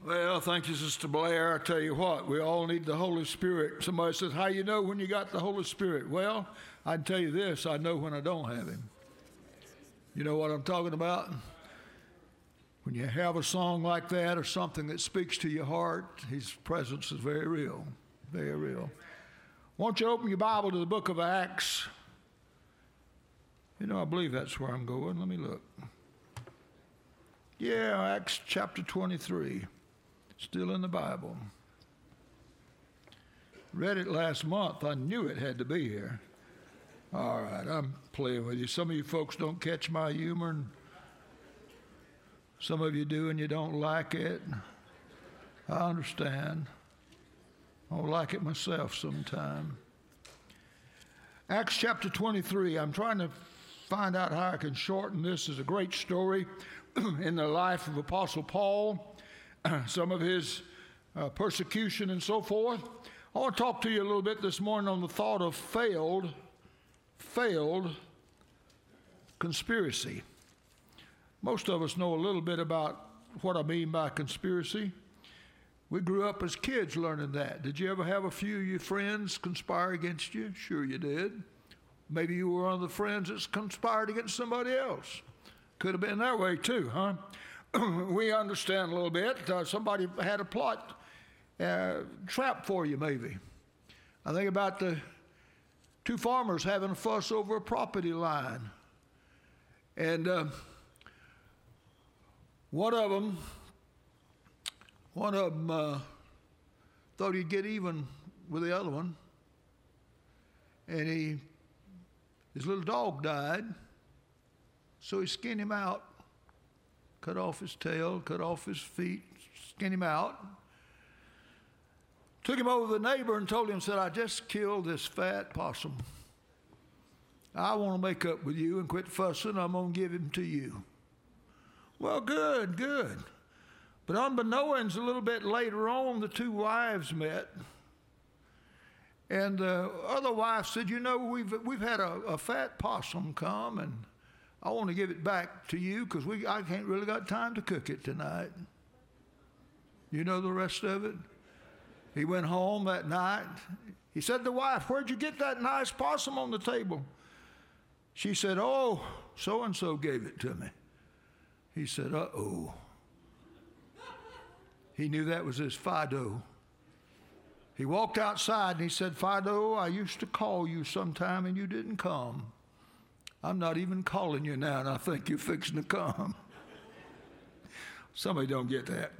Well, thank you, Sister Blair. I tell you what, we all need the Holy Spirit. Somebody says, how you know when you got the Holy Spirit? Well, I can tell you this, I know when I don't have him. You know what I'm talking about? When you have a song like that or something that speaks to your heart, his presence is very real, very real. Won't you open your Bible to the book of Acts? You know, I believe that's where I'm going. Let me look. Yeah, Acts chapter 23. Still in the Bible. Read it last month. I knew it had to be here. All right, I'm playing with you. Some of you folks don't catch my humor, and some of you do and you don't like it. I understand. I don't like it myself sometime. Acts chapter 23. I'm trying to find out how I can shorten this. It's a great story in the life of Apostle Paul. Some of his persecution and so forth. I want to talk to you a little bit this morning on the thought of failed conspiracy. Most of us know a little bit about what I mean by conspiracy. We grew up as kids learning that. Did you ever have a few of your friends conspire against you? Sure you did. Maybe you were one of the friends that's conspired against somebody else. Could have been that way too, huh? We understand a little bit. Somebody had a plot trap for you, maybe. I think about the two farmers having a fuss over a property line. And one of them thought he'd get even with the other one. And his little dog died, so he skinned him out. Cut off his tail, cut off his feet, skinned him out. Took him over to the neighbor and told him, said, I just killed this fat possum. I want to make up with you and quit fussing. I'm going to give him to you. Well, good. But unbeknownst, a little bit later on, the two wives met. And the other wife said, you know, we've had a fat possum come, and I want to give it back to you because I can't really got time to cook it tonight. You know the rest of it? He went home that night. He said to the wife, where'd you get that nice possum on the table? She said, oh, so-and-so gave it to me. He said, uh-oh. He knew that was his Fido. He walked outside and he said, Fido, I used to call you sometime and you didn't come. I'm not even calling you now, and I think you're fixing to come. Somebody don't get that.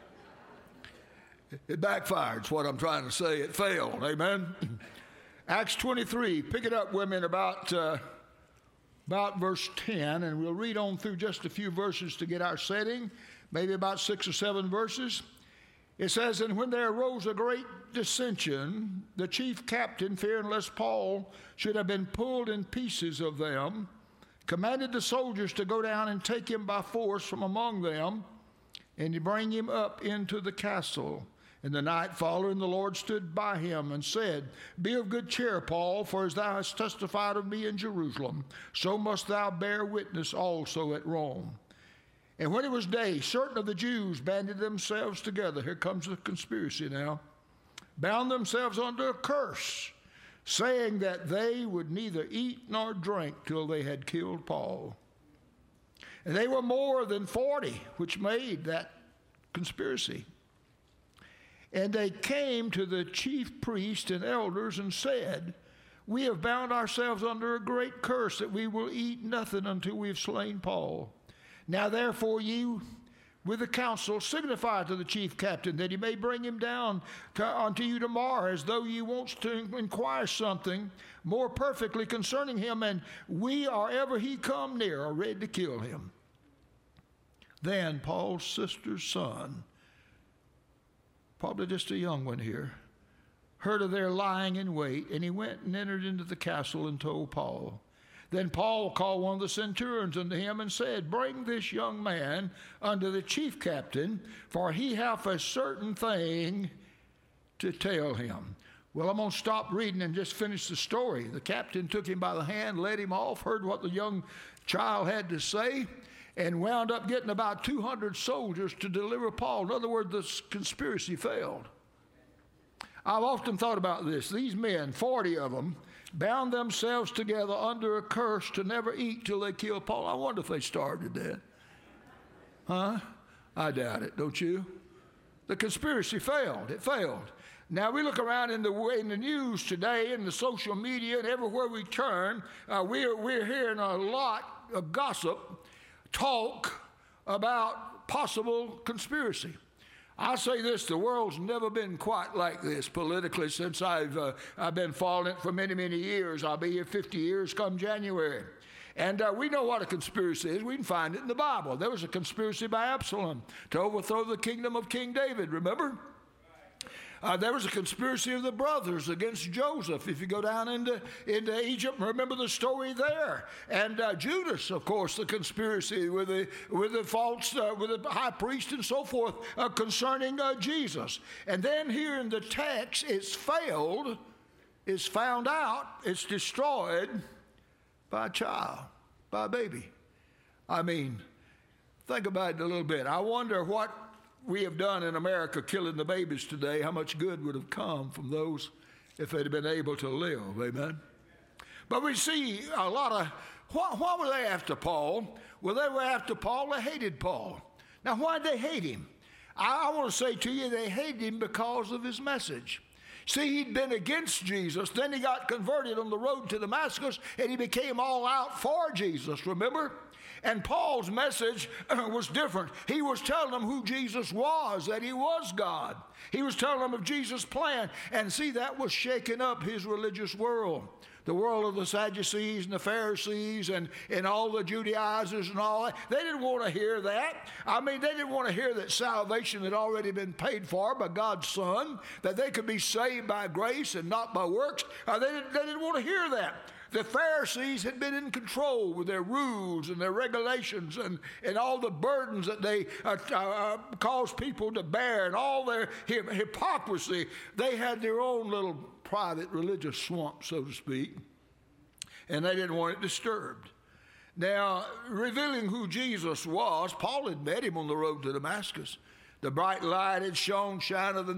It backfired, is what I'm trying to say. It failed, amen? Acts 23, pick it up, women, about verse 10, and we'll read on through just a few verses to get our setting, maybe about 6 or 7 verses. It says, and when there arose a great dissension, the chief captain, fearing lest Paul should have been pulled in pieces of them, commanded the soldiers to go down and take him by force from among them, and to bring him up into the castle. And the night following, the Lord stood by him and said, be of good cheer, Paul, for as thou hast testified of me in Jerusalem, so must thou bear witness also at Rome. And when it was day, certain of the Jews banded themselves together. Here comes the conspiracy now. Bound themselves under a curse, saying that they would neither eat nor drink till they had killed Paul. And they were more than 40, which made that conspiracy. And they came to the chief priests and elders and said, we have bound ourselves under a great curse that we will eat nothing until we have slain Paul. Now therefore ye with the council signify to the chief captain that he may bring him down unto you tomorrow, as though ye wants to inquire something more perfectly concerning him, and we, or ever he come near, are ready to kill him. Then Paul's sister's son, probably just a young one here, heard of their lying in wait, and he went and entered into the castle and told Paul. Then Paul called one of the centurions unto him and said, bring this young man unto the chief captain, for he hath a certain thing to tell him. Well, I'm going to stop reading and just finish the story. The captain took him by the hand, led him off, heard what the young child had to say, and wound up getting about 200 soldiers to deliver Paul. In other words, the conspiracy failed. I've often thought about this. These men, 40 of them, bound themselves together under a curse to never eat till they killed Paul. I wonder if they starved to death. Huh? I doubt it, don't you? The conspiracy failed. It failed. Now, we look around in the news today, in the social media, and everywhere we turn, we're hearing a lot of gossip, talk about possible conspiracy. I say this, the world's never been quite like this politically since I've been following it for many, many years. I'll be here 50 years come January. And we know what a conspiracy is. We can find it in the Bible. There was a conspiracy by Absalom to overthrow the kingdom of King David, remember? There was a conspiracy of the brothers against Joseph. If you go down into Egypt, remember the story there. And Judas, of course, the conspiracy with the high priest and so forth concerning Jesus. And then here in the text, it's failed, it's found out, it's destroyed by a child, by a baby. I mean, think about it a little bit. I wonder what we have done in America killing the babies today, how much good would have come from those if they'd have been able to live, amen? But we see a lot of, why were they after Paul? Well, they were after Paul, they hated Paul. Now, why did they hate him? I want to say to you, they hated him because of his message. See, he'd been against Jesus, then he got converted on the road to Damascus, and he became all out for Jesus, remember? And Paul's message was different. He was telling them who Jesus was, that he was God. He was telling them of Jesus' plan. And see, that was shaking up his religious world. The world of the Sadducees and the Pharisees and all the Judaizers and all that. They didn't want to hear that. I mean, they didn't want to hear that salvation had already been paid for by God's Son, that they could be saved by grace and not by works. They didn't want to hear that. The Pharisees had been in control with their rules and their regulations and all the burdens that they caused people to bear and all their hypocrisy. They had their own little private religious swamp, so to speak, and they didn't want it disturbed. Now, revealing who Jesus was, Paul had met him on the road to Damascus. The bright light had shone, brighter than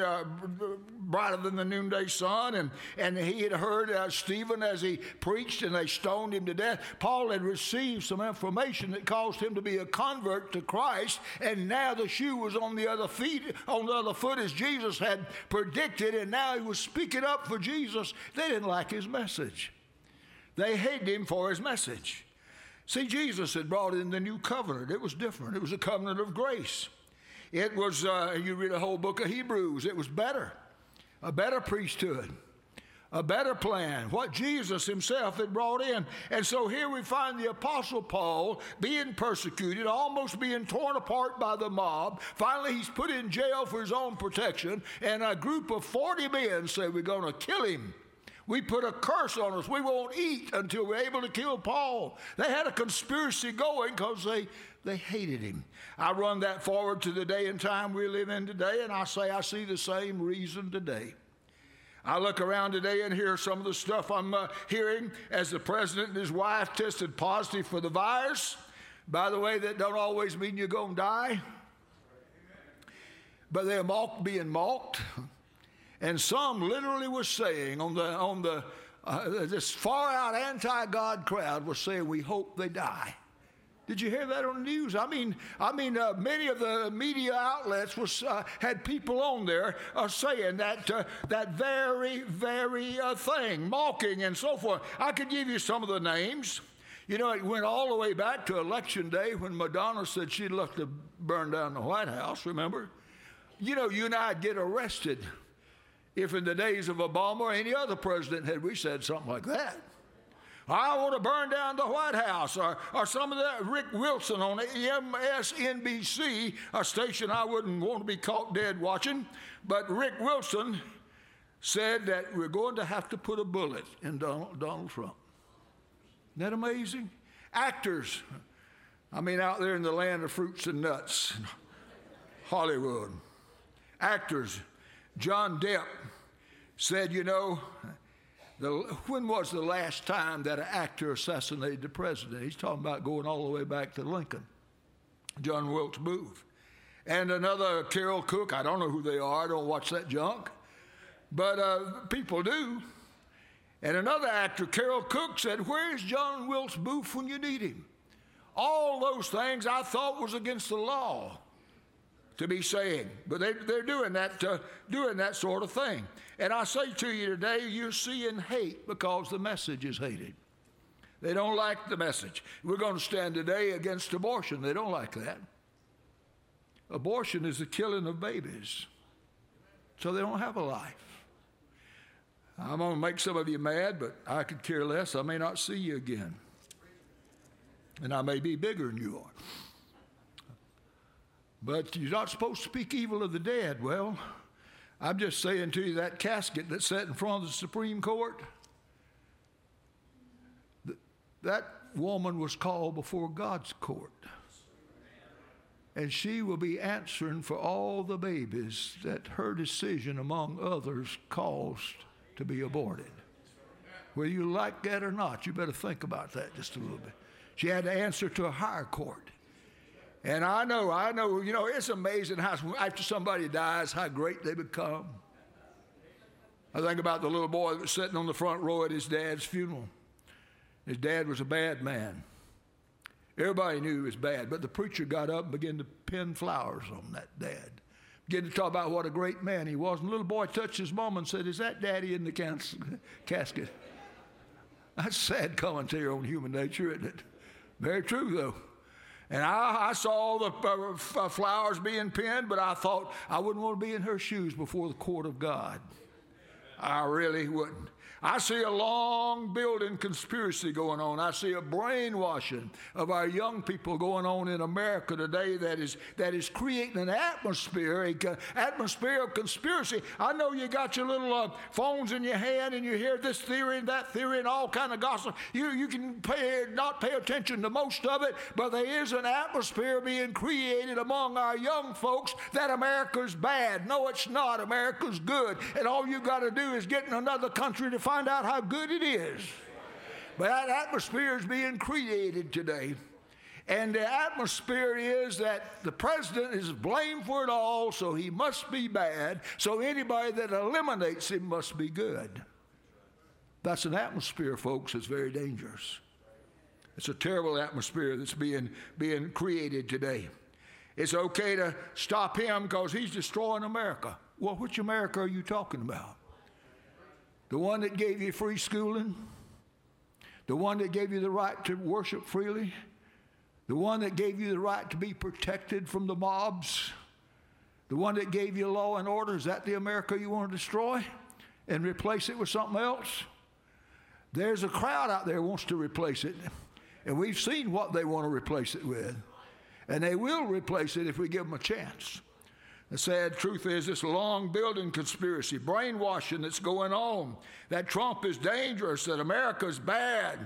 the noonday sun, and he had heard Stephen as he preached, and they stoned him to death. Paul had received some information that caused him to be a convert to Christ, and now the shoe was on the other foot as Jesus had predicted, and now he was speaking up for Jesus. They didn't like his message. They hated him for his message. See, Jesus had brought in the new covenant. It was different. It was a covenant of grace. It was, you read the whole book of Hebrews, it was better, a better priesthood, a better plan, what Jesus himself had brought in. And so here we find the Apostle Paul being persecuted, almost being torn apart by the mob. Finally, he's put in jail for his own protection, and a group of 40 men say, we're going to kill him. We put a curse on us. We won't eat until we're able to kill Paul. They had a conspiracy going because they hated him. I run that forward to the day and time we live in today, and I say I see the same reason today. I look around today and hear some of the stuff I'm hearing as the president and his wife tested positive for the virus. By the way, that don't always mean you're going to die. But they're being mocked. And some literally was saying this far-out anti-God crowd was saying, we hope they die. Did you hear that on the news? I mean, many of the media outlets had people on there saying that very, very thing, mocking and so forth. I could give you some of the names. You know, it went all the way back to Election Day when Madonna said she'd love to burn down the White House, remember? You know, you and I'd get arrested if in the days of Obama or any other president had we said something like that. I want to burn down the White House, or some of that. Rick Wilson on MSNBC, a station I wouldn't want to be caught dead watching, but Rick Wilson said that we're going to have to put a bullet in Donald Trump. Isn't that amazing? Actors, out there in the land of fruits and nuts, Hollywood. Actors, John Depp said, when was the last time that an actor assassinated the president? He's talking about going all the way back to Lincoln. John Wilkes Booth. And another Carol Cook. I don't know who they are. I don't watch that junk. But people do. And another actor, Carol Cook, said, "Where's John Wilkes Booth when you need him?" All those things I thought was against the law to be saying. But they're doing that sort of thing. And I say to you today, you're seeing hate because the message is hated. They don't like the message. We're going to stand today against abortion. They don't like that. Abortion is the killing of babies. So they don't have a life. I'm going to make some of you mad, but I could care less. I may not see you again. And I may be bigger than you are. But you're not supposed to speak evil of the dead. Well, I'm just saying to you, that casket that's set in front of the Supreme Court, that woman was called before God's court. And she will be answering for all the babies that her decision, among others, caused to be aborted. Whether you like that or not, you better think about that just a little bit. She had to answer to a higher court. And I know, it's amazing how after somebody dies, how great they become. I think about the little boy that was sitting on the front row at his dad's funeral. His dad was a bad man. Everybody knew he was bad, but the preacher got up and began to pin flowers on that dad. Began to talk about what a great man he was. And the little boy touched his mom and said, "Is that Daddy in the casket?" That's sad commentary on human nature, isn't it? Very true, though. And I saw the flowers being pinned, but I thought I wouldn't want to be in her shoes before the court of God. I really wouldn't. I see a long building conspiracy going on. I see a brainwashing of our young people going on in America today that is creating an atmosphere of conspiracy. I know you got your little phones in your hand and you hear this theory and that theory and all kind of gossip. You can not pay attention to most of it, but there is an atmosphere being created among our young folks that America's bad. No, it's not. America's good. And all you got to do is get in another country to find out how good it is. But that atmosphere is being created today. And the atmosphere is that the president is blamed for it all, so he must be bad. So anybody that eliminates him must be good. That's an atmosphere, folks, that's very dangerous. It's a terrible atmosphere that's being created today. It's okay to stop him because he's destroying America. Well, which America are you talking about? The one that gave you free schooling? The one that gave you the right to worship freely? The one that gave you the right to be protected from the mobs? The one that gave you law and order? Is that the America you want to destroy and replace it with something else? There's a crowd out there who wants to replace it. And we've seen what they want to replace it with. And they will replace it if we give them a chance. The sad truth is this long building conspiracy, brainwashing that's going on, that Trump is dangerous, that America's bad.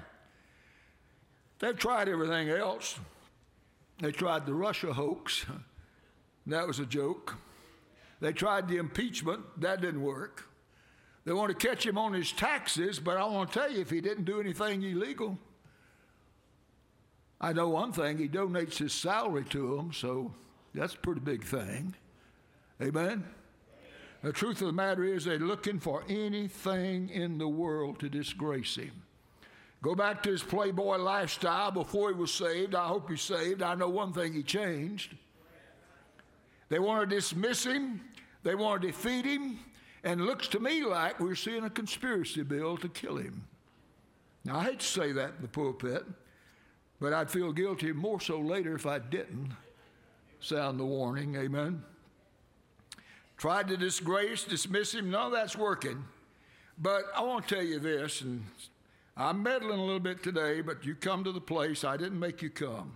They've tried everything else. They tried the Russia hoax. That was a joke. They tried the impeachment. That didn't work. They want to catch him on his taxes, but I want to tell you, if he didn't do anything illegal, I know one thing, he donates his salary to them, so that's a pretty big thing. Amen? The truth of the matter is they're looking for anything in the world to disgrace him. Go back to his playboy lifestyle before he was saved. I hope he's saved. I know one thing, he changed. They want to dismiss him. They want to defeat him. And it looks to me like we're seeing a conspiracy bill to kill him. Now, I hate to say that in the pulpit, but I'd feel guilty more so later if I didn't sound the warning. Amen? Tried to dismiss him. None of that's working. But I want to tell you this, and I'm meddling a little bit today, but you come to the place, I didn't make you come.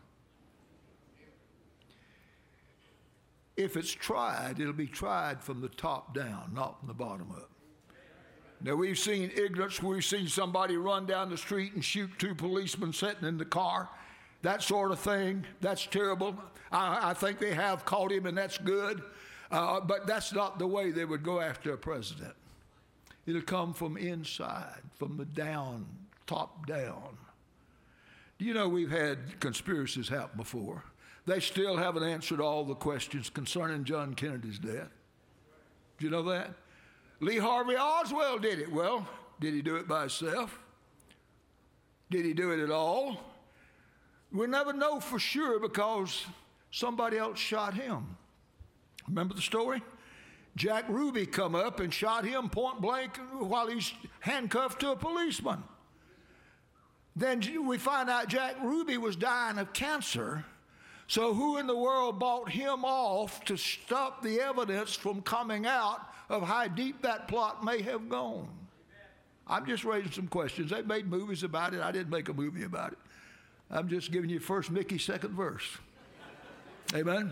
If it's tried, it'll be tried from the top down, not from the bottom up. Now, we've seen ignorance. We've seen somebody run down the street and shoot two policemen sitting in the car. That sort of thing, that's terrible. I think they have caught him, and that's good. But that's not the way they would go after a president. It'll come from inside, from the down, top down. Do you know we've had conspiracies happen before? They still haven't answered all the questions concerning John Kennedy's death. Did you know that? Lee Harvey Oswald did it. Well, did he do it by himself? Did he do it at all? We'll never know for sure because somebody else shot him. Remember the story? Jack Ruby come up and shot him point blank while he's handcuffed to a policeman. Then we find out Jack Ruby was dying of cancer. So who in the world bought him off to stop the evidence from coming out of how deep that plot may have gone? I'm just raising some questions. They made movies about it. I didn't make a movie about it. I'm just giving you first Mickey, second verse. Amen?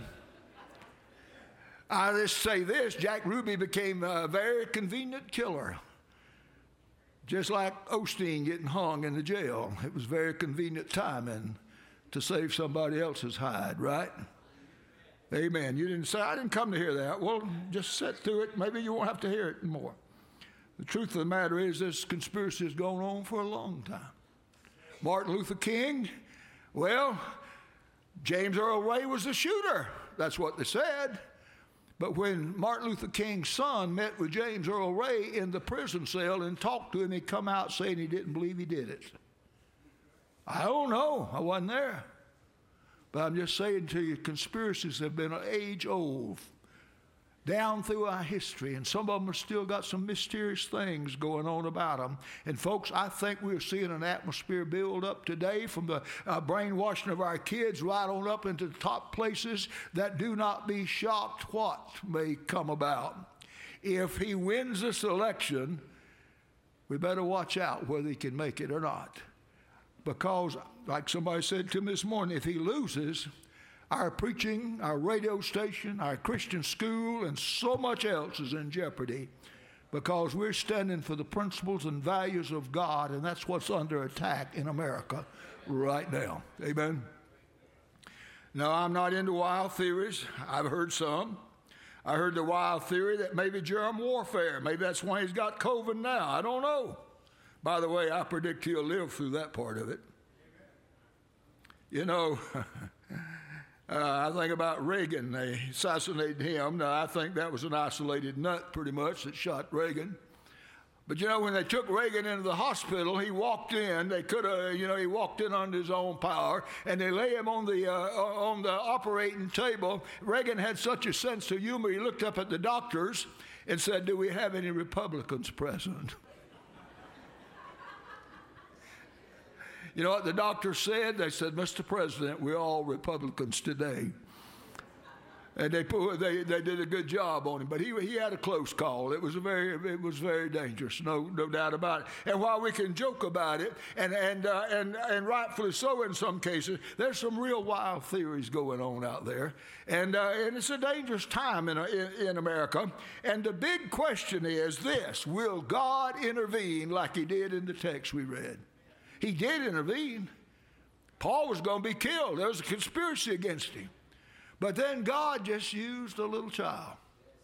I just say this, Jack Ruby became a very convenient killer. Just like Osteen getting hung in the jail. It was very convenient timing to save somebody else's hide, right? Amen. You didn't say, I didn't come to hear that. Well, just sit through it. Maybe you won't have to hear it more. The truth of the matter is this conspiracy has gone on for a long time. Martin Luther King, well, James Earl Ray was the shooter. That's what they said. But when Martin Luther King's son met with James Earl Ray in the prison cell and talked to him, he come out saying he didn't believe he did it. I don't know. I wasn't there. But I'm just saying to you, conspiracies have been age old, down through our history, and some of them have still got some mysterious things going on about them. And folks, I think we're seeing an atmosphere build up today from the brainwashing of our kids right on up into the top places that do not be shocked what may come about. If he wins this election, we better watch out whether he can make it or not. Because, like somebody said to me this morning, if he loses, our preaching, our radio station, our Christian school, and so much else is in jeopardy because we're standing for the principles and values of God, and that's what's under attack in America right now. Amen? Now, I'm not into wild theories. I've heard some. I heard the wild theory that maybe germ warfare, maybe that's why he's got COVID now. I don't know. By the way, I predict he'll live through that part of it. You know, I think about Reagan. They assassinated him. Now, I think that was an isolated nut pretty much that shot Reagan. But, you know, when they took Reagan into the hospital, he walked in. They could have, he walked in under his own power, and they lay him on the operating table. Reagan had such a sense of humor, he looked up at the doctors and said, "Do we have any Republicans present?" You know what the doctor said? They said, "Mr. President, we're all Republicans today." And they did a good job on him, but he had a close call. It was very dangerous, no doubt about it. And while we can joke about it, and rightfully so in some cases, there's some real wild theories going on out there, and it's a dangerous time in America. And the big question is this: will God intervene like He did in the text we read? He did intervene. Paul was going to be killed. There was a conspiracy against him. But then God just used a little child,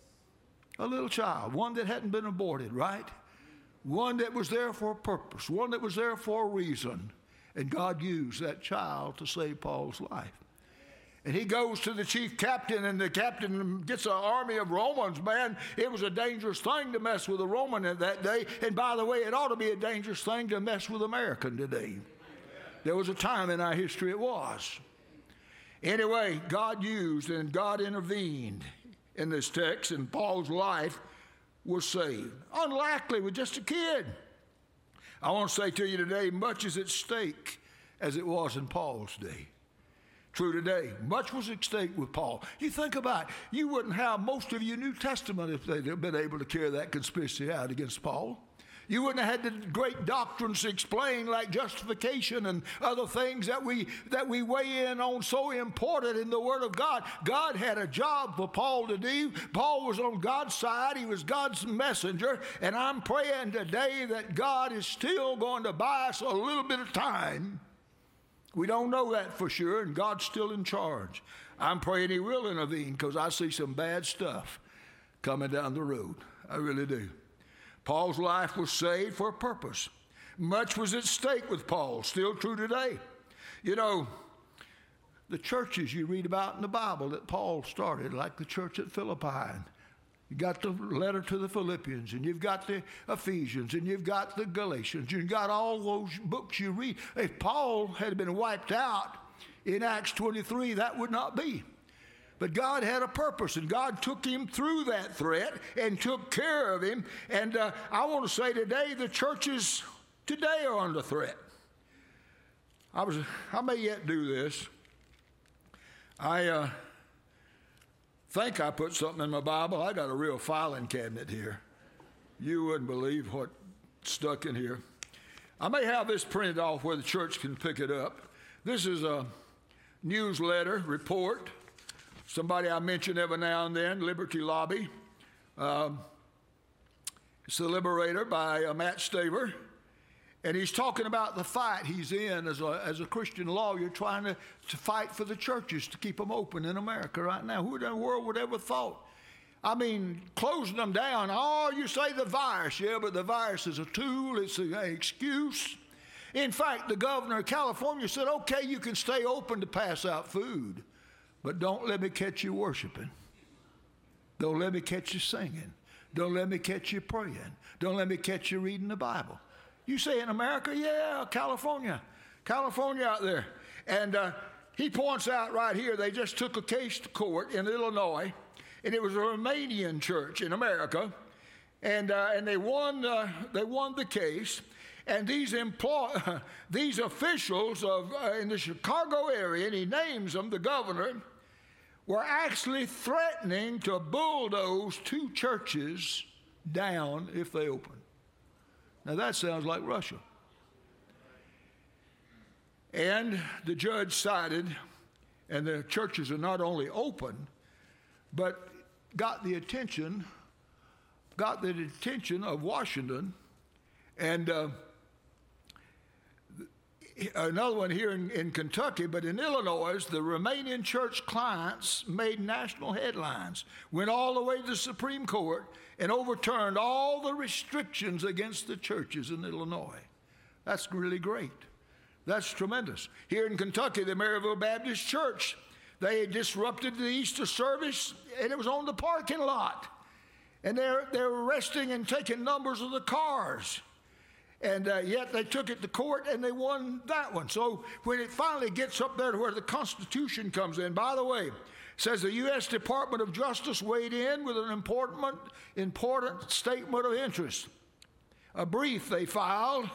one that hadn't been aborted, right? One that was there for a purpose, one that was there for a reason. And God used that child to save Paul's life. And he goes to the chief captain, and the captain gets an army of Romans. Man, it was a dangerous thing to mess with a Roman in that day. And by the way, it ought to be a dangerous thing to mess with American today. There was a time in our history it was. Anyway, God used and God intervened in this text, and Paul's life was saved. Unlikely with just a kid. I want to say to you today, much is at stake as it was in Paul's day. True today. Much was at stake with Paul. You think about it. You wouldn't have most of your New Testament if they'd have been able to carry that conspiracy out against Paul. You wouldn't have had the great doctrines explained like justification and other things that we weigh in on so important in the Word of God. God had a job for Paul to do. Paul was on God's side. He was God's messenger. And I'm praying today that God is still going to buy us a little bit of time. We don't know that for sure, and God's still in charge. I'm praying He will intervene because I see some bad stuff coming down the road. I really do. Paul's life was saved for a purpose. Much was at stake with Paul, still true today. You know, the churches you read about in the Bible that Paul started, like the church at Philippi. And you got the letter to the Philippians, and you've got the Ephesians, and you've got the Galatians. You've got all those books you read. If Paul had been wiped out in Acts 23, that would not be. But God had a purpose, and God took him through that threat and took care of him. And I want to say today, the churches today are under threat. I may yet do this. I think I put something in my Bible. I got a real filing cabinet here. You wouldn't believe what stuck in here. I may have this printed off where the church can pick it up. This is a newsletter report. Somebody I mention every now and then, Liberty Lobby. It's The Liberator by Matt Staver. And he's talking about the fight he's in as a Christian lawyer, trying to fight for the churches to keep them open in America right now. Who in the world would ever thought? I mean, closing them down. Oh, you say the virus. Yeah, but the virus is a tool. It's an excuse. In fact, the governor of California said, okay, you can stay open to pass out food, but don't let me catch you worshiping. Don't let me catch you singing. Don't let me catch you praying. Don't let me catch you reading the Bible. You say in America? Yeah, California out there. And he points out right here, they just took a case to court in Illinois, and it was a Romanian church in America, and they won the case. And these officials in the Chicago area, and he names them, the governor, were actually threatening to bulldoze 2 churches down if they opened. Now that sounds like Russia. And the judge sided, and the churches are not only open, but got the attention of Washington. And another one here in Kentucky, but in Illinois, the Romanian church clients made national headlines, went all the way to the Supreme Court, and overturned all the restrictions against the churches in Illinois. That's really great. That's tremendous. Here in Kentucky, the Maryville Baptist Church, they disrupted the Easter service, and it was on the parking lot. And they're arresting and taking numbers of the cars. And yet they took it to court, and they won that one. So when it finally gets up there to where the Constitution comes in, by the way, says the U.S. Department of Justice weighed in with an important statement of interest. A brief they filed,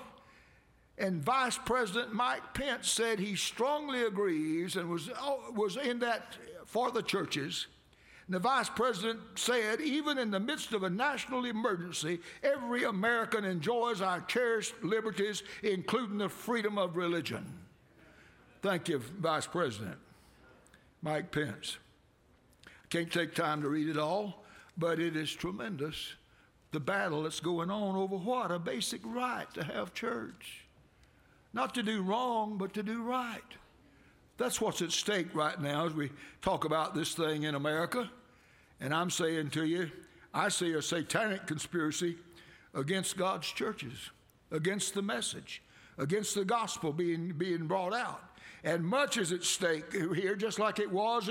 and Vice President Mike Pence said he strongly agrees and was in that for the churches. And the Vice President said, even in the midst of a national emergency, every American enjoys our cherished liberties, including the freedom of religion. Thank you, Vice President Mike Pence. Can't take time to read it all, but it is tremendous, the battle that's going on over what? A basic right to have church. Not to do wrong, but to do right. That's what's at stake right now as we talk about this thing in America. And I'm saying to you, I see a satanic conspiracy against God's churches, against the message, against the gospel being brought out. And much is at stake here, just like it was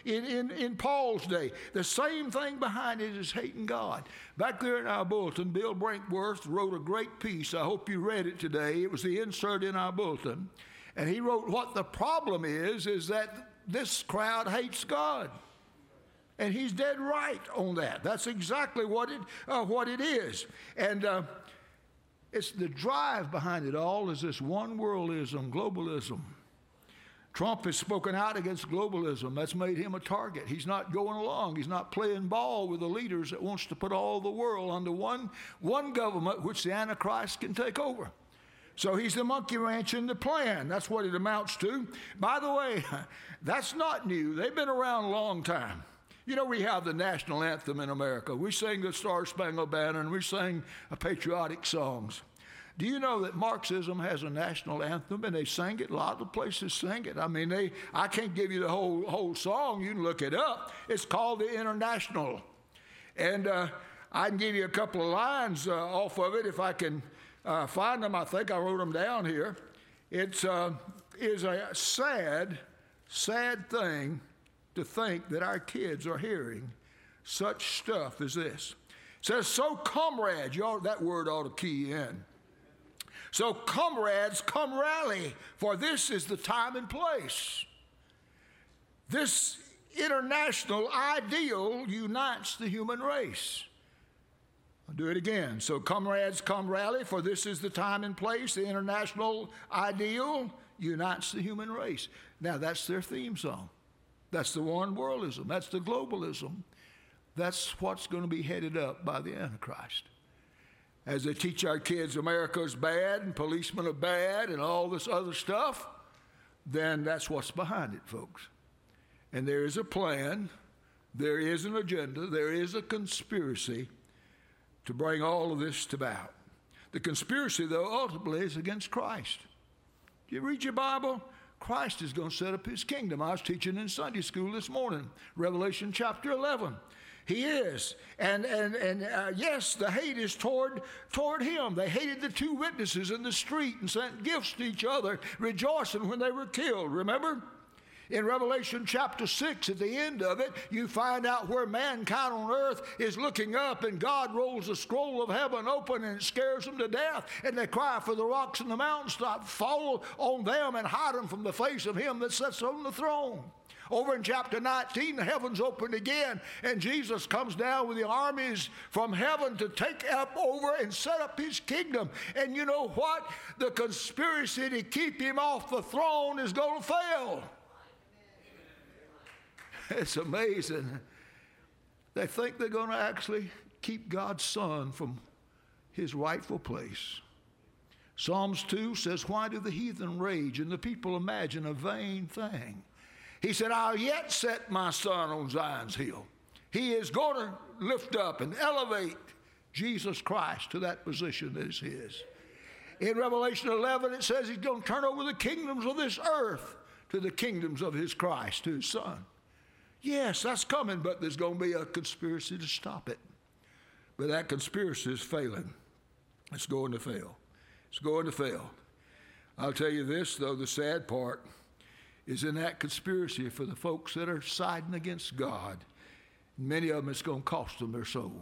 in Paul's day. The same thing behind it is hating God. Back there in our bulletin, Bill Brinkworth wrote a great piece. I hope you read it today. It was the insert in our bulletin. And he wrote, what the problem is that this crowd hates God. And he's dead right on that. That's exactly what it is. And it's the drive behind it all is this one worldism, globalism. Trump has spoken out against globalism. That's made him a target. He's not going along. He's not playing ball with the leaders that wants to put all the world under one government, which the Antichrist can take over. So he's the monkey wrench in the plan. That's what it amounts to. By the way, that's not new. They've been around a long time. You know, we have the national anthem in America. We sing the Star-Spangled Banner, and we sing patriotic songs. Do you know that Marxism has a national anthem, and they sing it? A lot of places sing it. I mean, I can't give you the whole song. You can look it up. It's called the International. And I can give you a couple of lines off of it if I can find them. I think I wrote them down here. It is a sad sad thing to think that our kids are hearing such stuff as this. It says, so comrades, that word ought to key in. So comrades, come rally, for this is the time and place. This international ideal unites the human race. I'll do it again. So comrades, come rally, for this is the time and place. The international ideal unites the human race. Now that's their theme song. That's the one worldism. That's the globalism. That's what's going to be headed up by the Antichrist. As they teach our kids America's bad and policemen are bad and all this other stuff, then that's what's behind it, folks. And there is a plan, there is an agenda, there is a conspiracy to bring all of this to about. The conspiracy, though, ultimately is against Christ. Do you read your Bible? Christ is going to set up his kingdom. I was teaching in Sunday school this morning, Revelation chapter 11. He is. And yes, the hate is toward him. They hated the two witnesses in the street and sent gifts to each other, rejoicing when they were killed. Remember? In Revelation chapter 6, at the end of it, you find out where mankind on earth is looking up and God rolls the scroll of heaven open and it scares them to death. And they cry for the rocks and the mountains to fall on them and hide them from the face of him that sits on the throne. Over in chapter 19, the heavens opened again, and Jesus comes down with the armies from heaven to take up over and set up his kingdom. And you know what? The conspiracy to keep him off the throne is going to fail. It's amazing. They think they're going to actually keep God's Son from his rightful place. Psalms 2 says, why do the heathen rage and the people imagine a vain thing? He said, I'll yet set my Son on Zion's hill. He is going to lift up and elevate Jesus Christ to that position that is his. In Revelation 11, it says he's going to turn over the kingdoms of this earth to the kingdoms of his Christ, to his Son. Yes, that's coming, but there's going to be a conspiracy to stop it. But that conspiracy is failing. It's going to fail. It's going to fail. I'll tell you this, though, the sad part is in that conspiracy for the folks that are siding against God. Many of them, it's going to cost them their soul.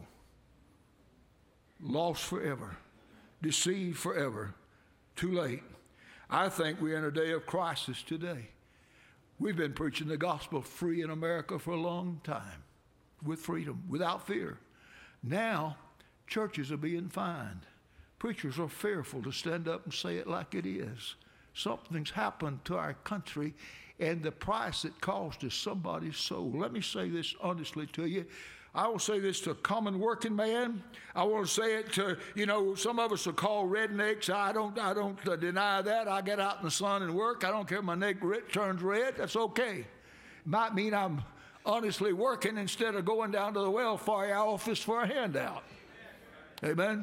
Lost forever. Deceived forever. Too late. I think we're in a day of crisis today. We've been preaching the gospel free in America for a long time, with freedom, without fear. Now, churches are being fined. Preachers are fearful to stand up and say it like it is. Something's happened to our country, and the price it cost is somebody's soul. Let me say this honestly to you. I will say this to a common working man. I want to say it to, some of us are called rednecks. I don't deny that. I get out in the sun and work. I don't care if my neck turns red. That's okay. It might mean I'm honestly working instead of going down to the welfare office for a handout. Amen.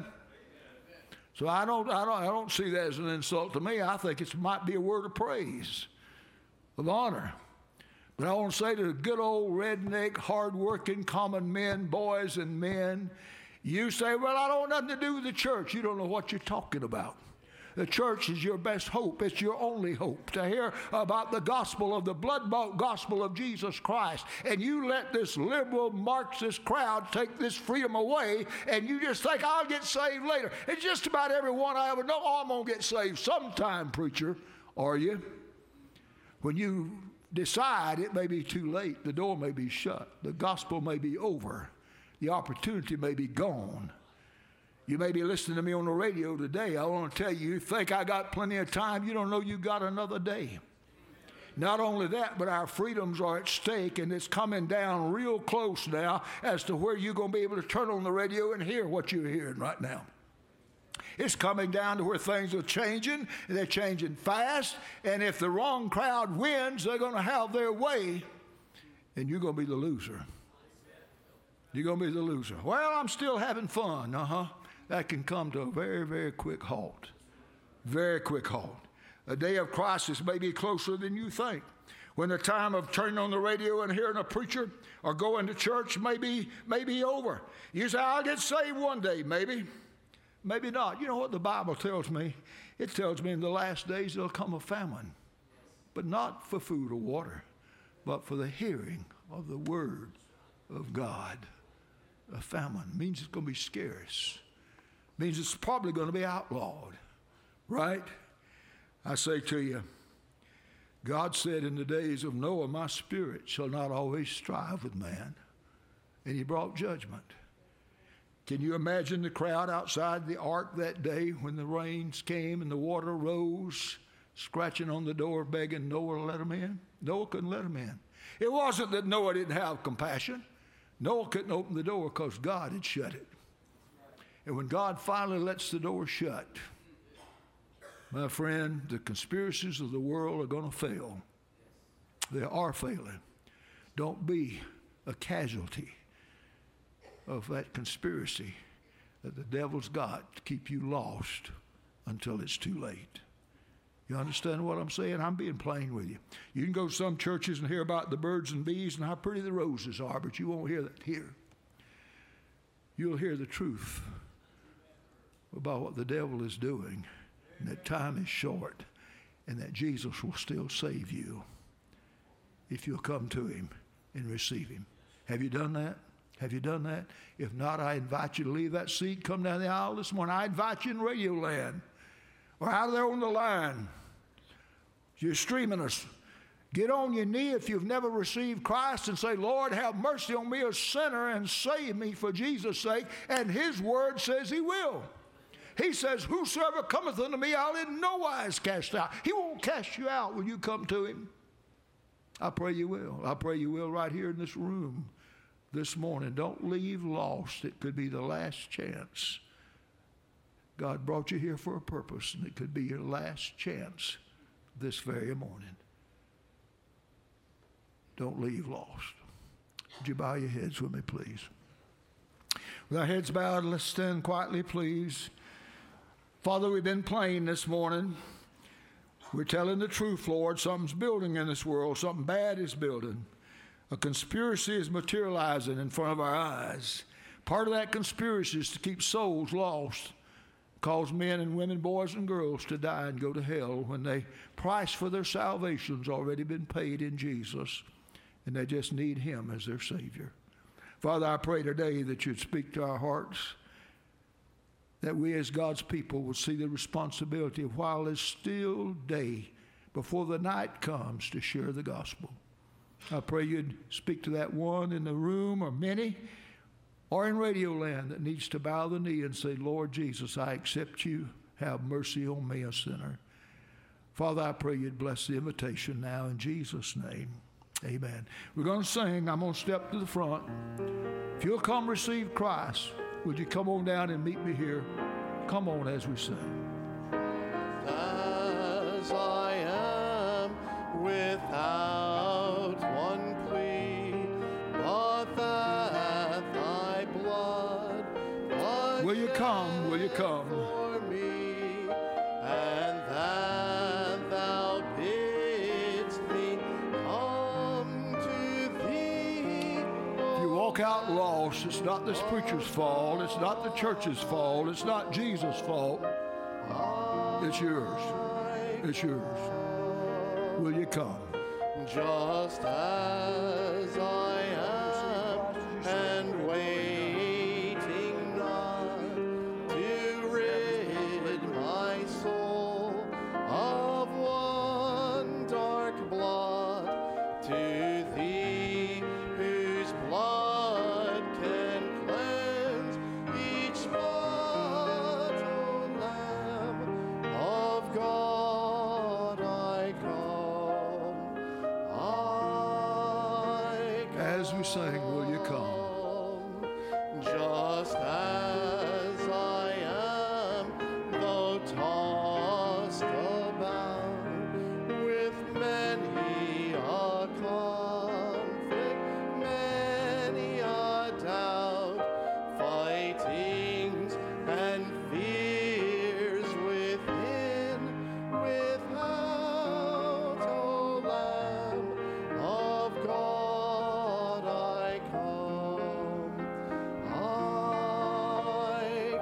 So I don't see that as an insult to me. I think it might be a word of praise, of honor. But I want to say to the good old redneck, hard-working common men, boys and men, you say, well, I don't want nothing to do with the church. You don't know what you're talking about. The church is your best hope. It's your only hope to hear about the gospel of the blood-bought gospel of Jesus Christ. And you let this liberal Marxist crowd take this freedom away, and you just think, I'll get saved later. And just about everyone I ever know, I'm going to get saved sometime, preacher. Are you? When you decide, it may be too late. The door may be shut. The gospel may be over. The opportunity may be gone. You may be listening to me on the radio today. I want to tell you, you think I got plenty of time. You don't know you got another day. Not only that, but our freedoms are at stake, and it's coming down real close now as to where you're going to be able to turn on the radio and hear what you're hearing right now. It's coming down to where things are changing, and they're changing fast, and if the wrong crowd wins, they're going to have their way, and you're going to be the loser. You're going to be the loser. Well, I'm still having fun. That can come to a very, very quick halt. Very quick halt. A day of crisis may be closer than you think. When the time of turning on the radio and hearing a preacher or going to church may be over. You say, I'll get saved one day, maybe. Maybe not. You know what the Bible tells me? It tells me in the last days there'll come a famine, but not for food or water. but for the hearing of the word of God. A famine means it's going to be scarce. Means it's probably going to be outlawed. Right? I say to you, God said in the days of Noah, my spirit shall not always strive with man. And he brought judgment. Can you imagine the crowd outside the ark that day when the rains came and the water rose, scratching on the door, begging Noah to let them in? Noah couldn't let them in. It wasn't that Noah didn't have compassion. Noah couldn't open the door because God had shut it. And when God finally lets the door shut, my friend, the conspiracies of the world are going to fail. They are failing. Don't be a casualty of that conspiracy that the devil's got to keep you lost until it's too late. You understand what I'm saying? I'm being plain with you. You can go to some churches and hear about the birds and bees and how pretty the roses are, but you won't hear that here. You'll hear the truth about what the devil is doing, and that time is short, and that Jesus will still save you if you'll come to him and receive him. Have you done that? Have you done that? If not, I invite you to leave that seat, come down the aisle this morning. I invite you in Radio Land or out there on the line. You're streaming us. Get on your knee if you've never received Christ and say, Lord, have mercy on me, a sinner, and save me for Jesus' sake. And his word says he will. He says, whosoever cometh unto me, I'll in no wise cast out. He won't cast you out when you come to him. I pray you will. I pray you will right here in this room this morning. Don't leave lost. It could be the last chance. God brought you here for a purpose, and it could be your last chance this very morning. Don't leave lost. Would you bow your heads with me, please? With our heads bowed, let's stand quietly, please. Father, we've been plain this morning. We're telling the truth, Lord. Something's building in this world. Something bad is building. A conspiracy is materializing in front of our eyes. Part of that conspiracy is to keep souls lost, cause men and women, boys and girls to die and go to hell when the price for their salvation's already been paid in Jesus, and they just need him as their Savior. Father, I pray today that you'd speak to our hearts, that we as God's people would see the responsibility of while it's still day, before the night comes, to share the gospel. I pray you'd speak to that one in the room or many or in Radio Land that needs to bow the knee and say, Lord Jesus, I accept you. Have mercy on me, a sinner. Father, I pray you'd bless the invitation now in Jesus' name. Amen. We're going to sing. I'm going to step to the front. If you'll come receive Christ, would you come on down and meet me here? Come on as we sing. As I am without one plea, but that thy blood was Will you come? Will you come? for me, and that thou bidst me come to thee. If you walk out lost, it's not this preacher's fault. It's not the church's fault. It's not Jesus' fault. It's yours. It's yours. Will you come? Just as I am, and waiting not to rid my soul of one dark blot, to thee whose blood can cleanse each spot, O Lamb of God, I come. As we sing, will you come? Just as I am, though tossed about with many a conflict, many a doubt, fightings and fears within, without, O Lamb of God, I come, I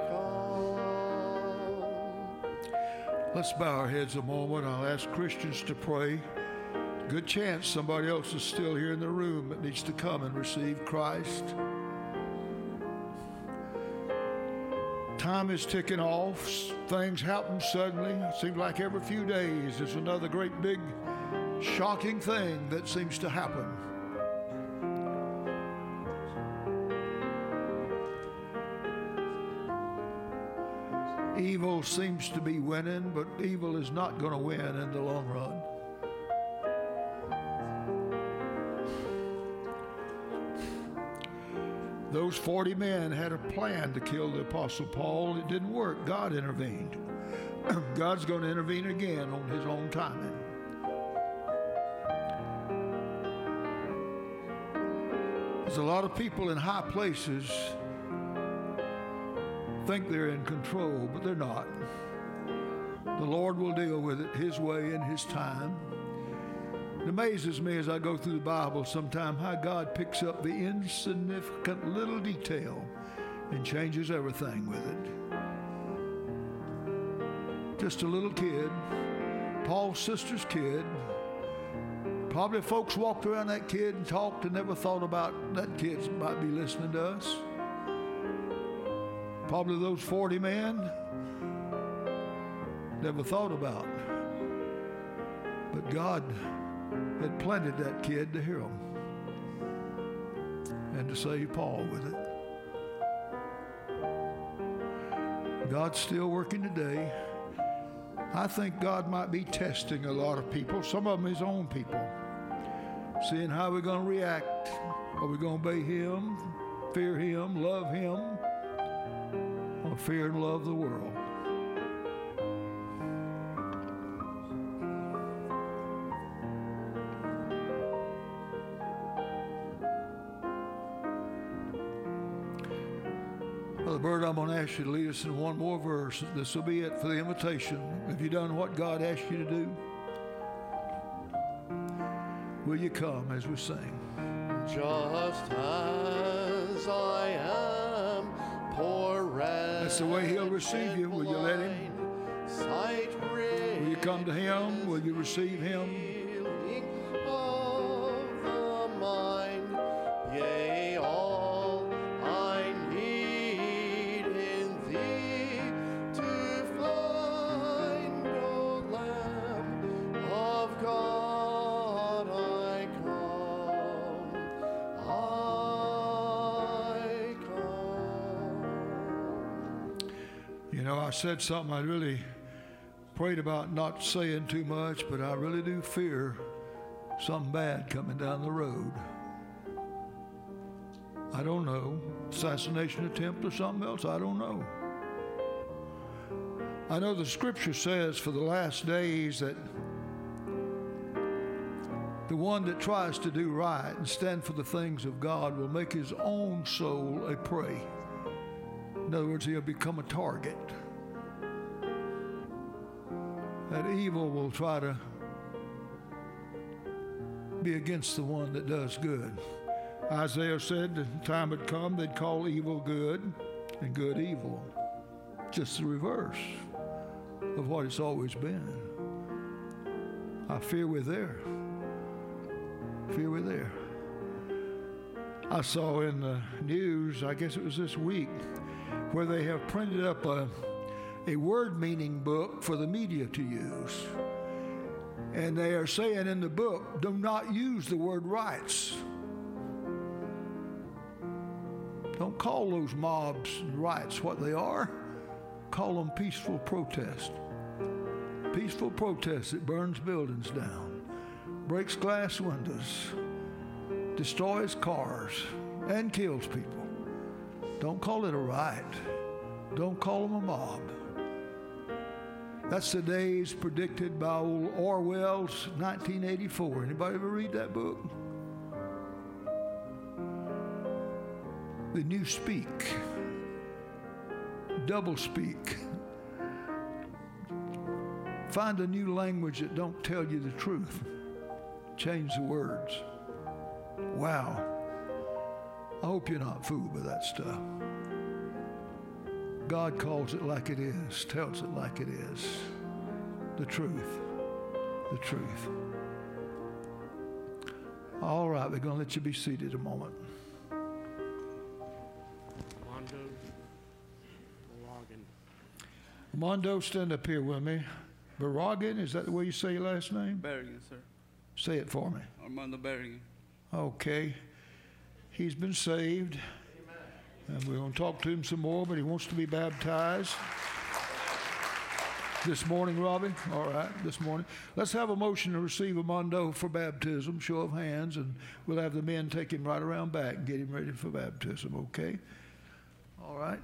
come. Let's bow our heads a moment. I'll ask Christians to pray. Good chance somebody else is still here in the room that needs to come and receive Christ. Time is ticking off. Things happen suddenly. It seems like every few days there's another great big shocking thing that seems to happen. Evil seems to be winning, but evil is not going to win in the long run. Those 40 men had a plan to kill the Apostle Paul. It didn't work. God intervened. God's going to intervene again on his own timing. There's a lot of people in high places think they're in control, but they're not. The Lord will deal with it his way and his time. It amazes me as I go through the Bible sometimes how God picks up the insignificant little detail and changes everything with it. Just a little kid, Paul's sister's kid. Probably folks walked around that kid and talked and never thought about that kid might be listening to us. Probably those 40 men never thought about. But God had planted that kid to hear him and to save Paul with it. God's still working today. I think God might be testing a lot of people, some of them his own people, seeing how we're going to react. Are we going to obey him, fear him, love him, or fear and love the world? Brother Bird, I'm going to ask you to lead us in one more verse. This will be it for the invitation. Have you done what God asked you to do? Will you come as we sing? Just as I am, poor wretch. That's the way he'll receive you. Will you let him? Will you come to him? Will you receive him? Of the mind, yea, all I need in thee to find, O Lamb of God, I come, I come. You know, I said something I really prayed about not saying too much, but I really do fear something bad coming down the road. I don't know. Assassination attempt or something else, I don't know. I know the scripture says for the last days that the one that tries to do right and stand for the things of God will make his own soul a prey. In other words, he'll become a target. That evil will try to be against the one that does good. Isaiah said the time had come they'd call evil good and good evil. Just the reverse of what it's always been. I fear we're there. Fear we're there. I saw in the news, I guess it was this week, where they have printed up a word meaning book for the media to use. And they are saying in the book, do not use the word rights. Don't call those mobs and riots what they are. Call them peaceful protest. Peaceful protest that burns buildings down, breaks glass windows, destroys cars, and kills people. Don't call it a riot. Don't call them a mob. That's the days predicted by old Orwell's 1984. Anybody ever read that book? The new speak, double speak. Find a new language that don't tell you the truth. Change the words. Wow. I hope you're not fooled by that stuff. God calls it like it is, tells it like it is. The truth. The truth. All right, we're going to let you be seated a moment. Mondo Logan. Mondo, stand up here with me. Barragan, is that the way you say your last name? Berrigan, sir. Say it for me. Armando Berrigan. Okay. He's been saved. And we're going to talk to him some more, but he wants to be baptized. This morning, Robbie? All right, this morning. Let's have a motion to receive Armando for baptism, show of hands, and we'll have the men take him right around back and get him ready for baptism, okay? All right.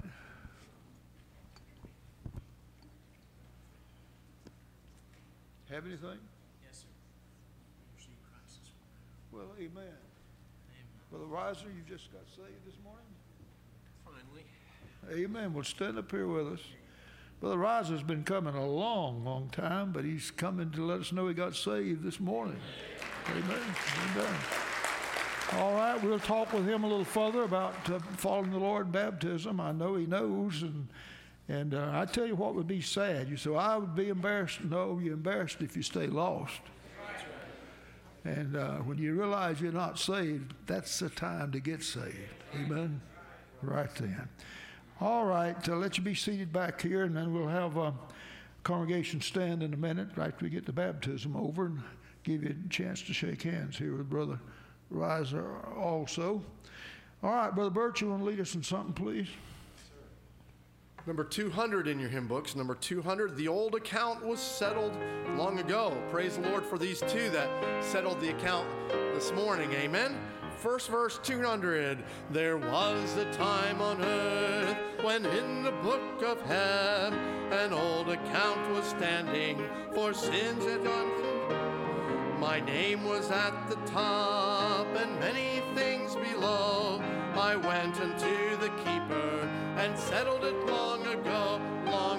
Have anything? Yes, sir. Receive Christ this morning. Well, amen. Amen. Brother Reiser, you just got saved this morning? Finally. Amen. Well, stand up here with us. Brother Reiser's been coming a long, long time, but he's coming to let us know he got saved this morning. Amen. Amen. All right, we'll talk with him a little further about following the Lord in baptism. I know he knows, and I tell you what would be sad. You say, I would be embarrassed. No, you're embarrassed if you stay lost. And when you realize you're not saved, that's the time to get saved. Amen. Right then. All right, let you be seated back here, and then we'll have a congregation stand in a minute right after we get the baptism over and give you a chance to shake hands here with Brother Reiser also. All right, Brother Burt, you want to lead us in something, please? Number 200 in your hymn books. Number 200, the old account was settled long ago. Praise the Lord for these two that settled the account this morning. Amen. First verse 200. There was a time on earth when in the book of heaven an old account was standing for sins that done. My name was at the top and many things below. I went unto the keeper and settled it long ago, long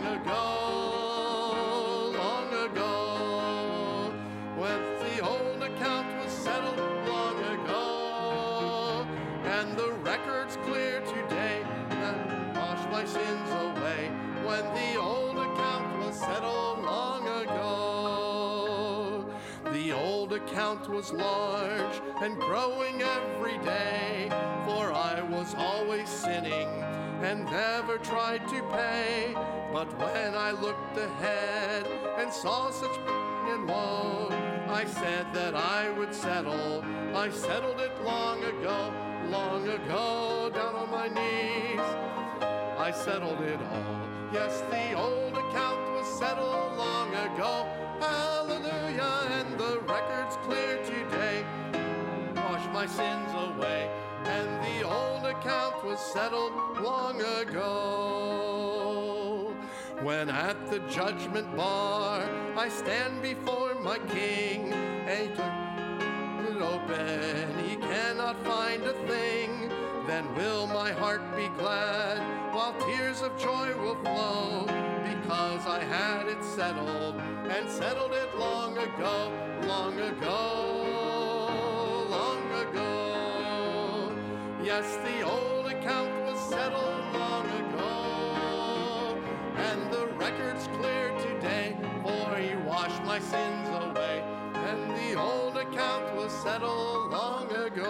ago, long ago. When the old account was settled long ago, and the record's clear today, and wash my sins away. When the old account was settled long ago, the old account was large and growing every day, for I was always sinning and never tried to pay. But when I looked ahead and saw such and woe, I said that I would settle. I settled it long ago, down on my knees. I settled it all. Yes, the old account was settled long ago. Hallelujah, and the record's clear today. Wash my sins away, and the old account was settled long ago. When at the judgment bar I stand before my King, and he took it open, he cannot find a thing, then will my heart be glad, while tears of joy will flow, because I had it settled, and settled it long ago, long ago, long ago. Yes, the old account was settled long ago, and the record's clear today, for he washed my sins away, and the old account was settled long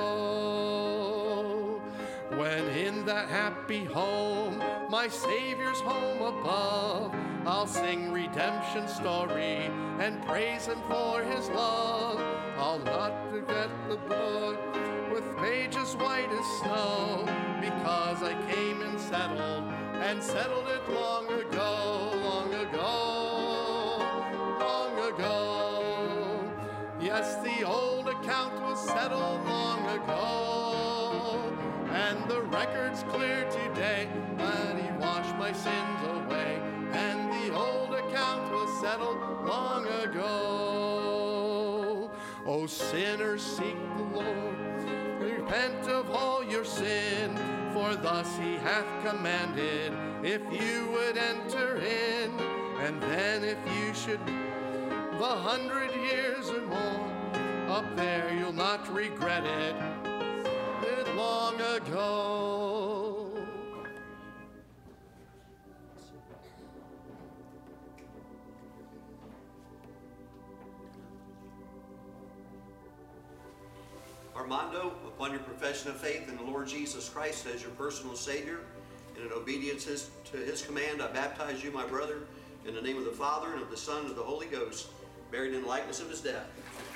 ago. When in that happy home, my Savior's home above, I'll sing redemption story and praise him for his love. I'll not forget the book with pages white as snow, because I came and settled it long ago, long ago, long ago. Yes, the old account was settled long ago, and the record's clear today, that he washed my sins away, and the old account was settled long ago. O sinners, seek the Lord, repent of all your sin, for thus he hath commanded, if you would enter in, and then if you should the 100 years or more, up there you'll not regret it long ago. Our Armando, upon your profession of faith in the Lord Jesus Christ as your personal Savior, and in obedience to his command, I baptize you, my brother, in the name of the Father, and of the Son, and of the Holy Ghost, buried in the likeness of his death.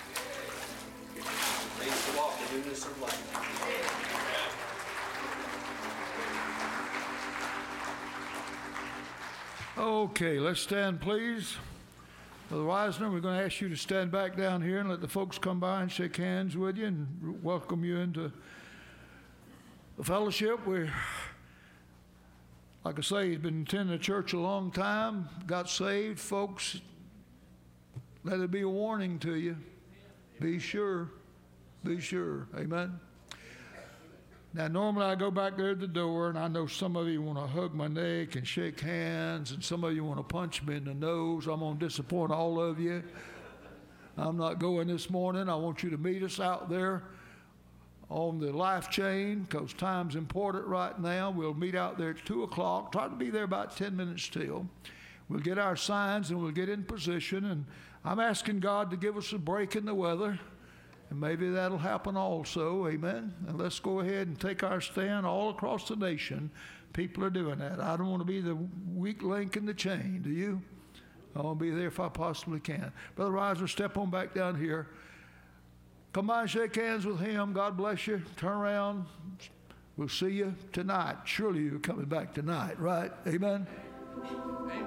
Raised to walk in newness of life. Okay, let's stand, please. Brother Wisner, we're going to ask you to stand back down here and let the folks come by and shake hands with you and welcome you into the fellowship. We're, like I say, he's been attending the church a long time, got saved. Folks, let it be a warning to you. Be sure. Be sure. Amen. Now, normally I go back there at the door, and I know some of you want to hug my neck and shake hands, and some of you want to punch me in the nose. I'm going to disappoint all of you. I'm not going this morning. I want you to meet us out there on the life chain, because time's important right now. We'll meet out there at 2 o'clock. Try to be there about 10 minutes till. We'll get our signs, and we'll get in position, and I'm asking God to give us a break in the weather. And maybe that'll happen also, amen? And let's go ahead and take our stand all across the nation. People are doing that. I don't want to be the weak link in the chain, do you? I want to be there if I possibly can. Brother Reiser, step on back down here. Come by and shake hands with him. God bless you. Turn around. We'll see you tonight. Surely you're coming back tonight, right? Amen?